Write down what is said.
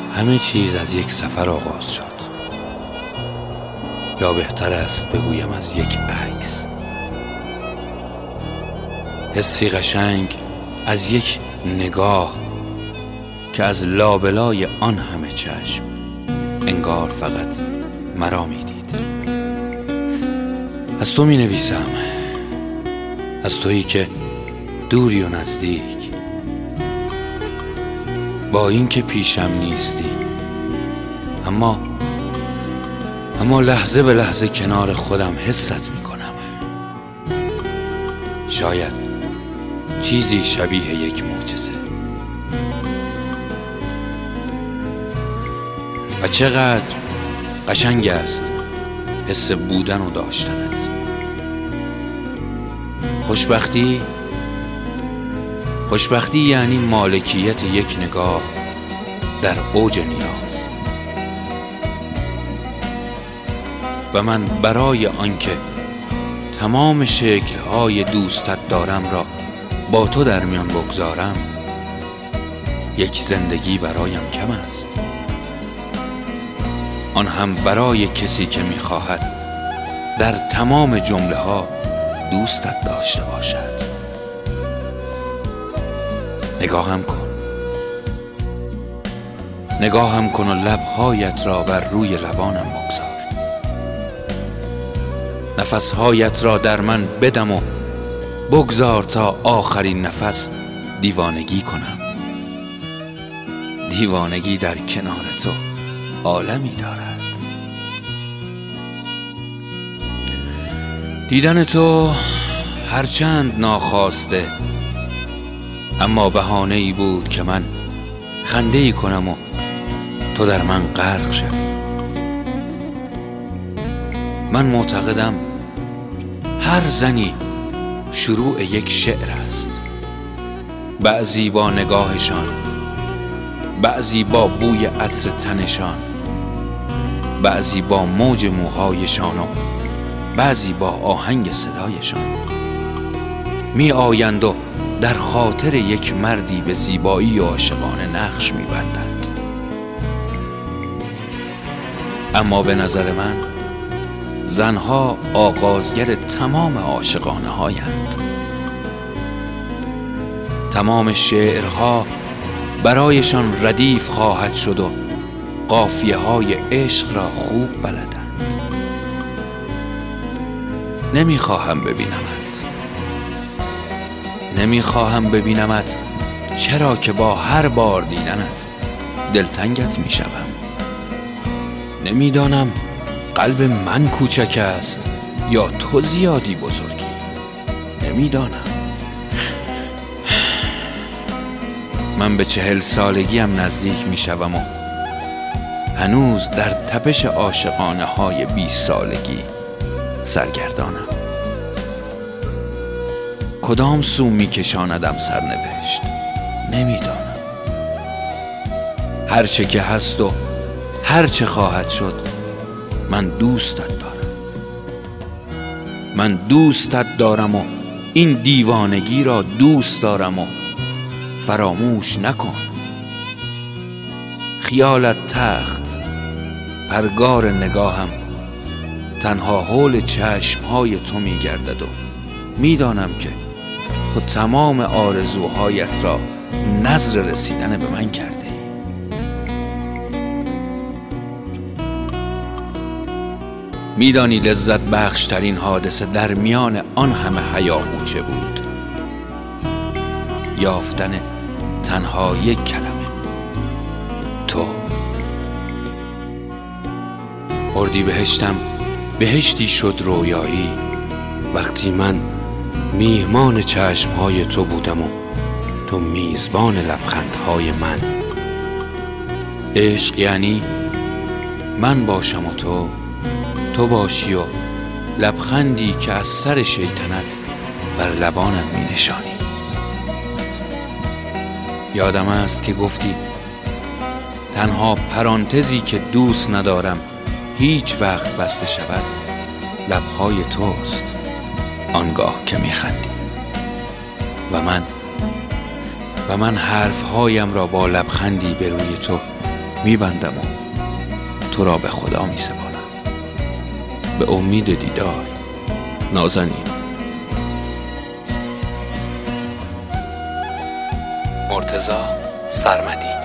همه چیز از یک سفر آغاز شد، یا بهتر است بگویم از یک عکس. حسی قشنگ از یک نگاه که از لابلای آن همه چشم انگار فقط مرا می دید. از تو می نویسم، از تویی که دوری و نزدیک، با این که پیشم نیستی، اما لحظه به لحظه کنار خودم حست می کنم. شاید چیزی شبیه یک معجزه. و چقدر قشنگ است حس بودن و داشتنت. خوشبختی یعنی مالکیت یک نگاه در اوج نیاز. و من برای آنکه تمام شکل‌های دوستت دارم را با تو در میان بگذارم، یک زندگی برایم کم است، آن هم برای کسی که می‌خواهد در تمام جمله‌ها دوستت داشته باشد. نگاهم کن و لب‌هایت را بر روی لبانم بگذار. نفس‌هایت را در من بدم و بگذار تا آخرین نفس دیوانگی کنم. دیوانگی در کنار تو عالمی دارد. دیدن تو هرچند ناخواسته، اما بهانه‌ای بود که من خنده‌ای کنم و تو در من غرق شوی. من معتقدم هر زنی شروع یک شعر است، بعضی با نگاهشان، بعضی با بوی عطر تنشان، بعضی با موج موهایشان و بعضی با آهنگ صدایشان می آیند و در خاطر یک مردی به زیبایی و عاشقانه نقش می بندند. اما به نظر من زنها آغازگر تمام عاشقانه هایند. تمام شعرها برایشان ردیف خواهد شد و قافیه های عشق را خوب بلدند. نمیخواهم ببینمت، چرا که با هر بار دیدنت دلتنگت میشوم. نمیدانم قلب من کوچک است یا تو زیادی بزرگی. نمیدانم. من به 40 سالگیم نزدیک میشوم و هنوز در تپش عاشقانه های 20 سالگی سرگردانم. کدام سو میکشاندم سرنوشت؟ نمیدانم. هر چه که هست و هر چه خواهد شد، من دوستت دارم و این دیوانگی را دوست دارم و فراموش نکن. خیالت تخت، پرگار نگاهم تنها حول چشمهای تو میگردد و میدانم که تو تمام آرزوهایت را نذر رسیدن به من کرده ای. میدانی لذت بخشترین حادثه در میان آن همه هیاهو چه بود؟ یافتن تنها یک کلمه: تو. اردیبهشتم بهشتی شد رویایی وقتی من میهمان چشمهای تو بودم و تو میزبان لبخندهای من. عشق یعنی من باشم و تو باشی و لبخندی که از سر شیطنت بر لبانم می نشانی. یادم است که گفتی تنها پرانتزی که دوست ندارم هیچ وقت بسته شود لبهای توست، آنگاه که میخندی. و من حرفهایم را با لبخندی به روی تو میبندم و تو را به خدا میسپارم. به امید دیدار، نازنین. مرتضی سرمدی.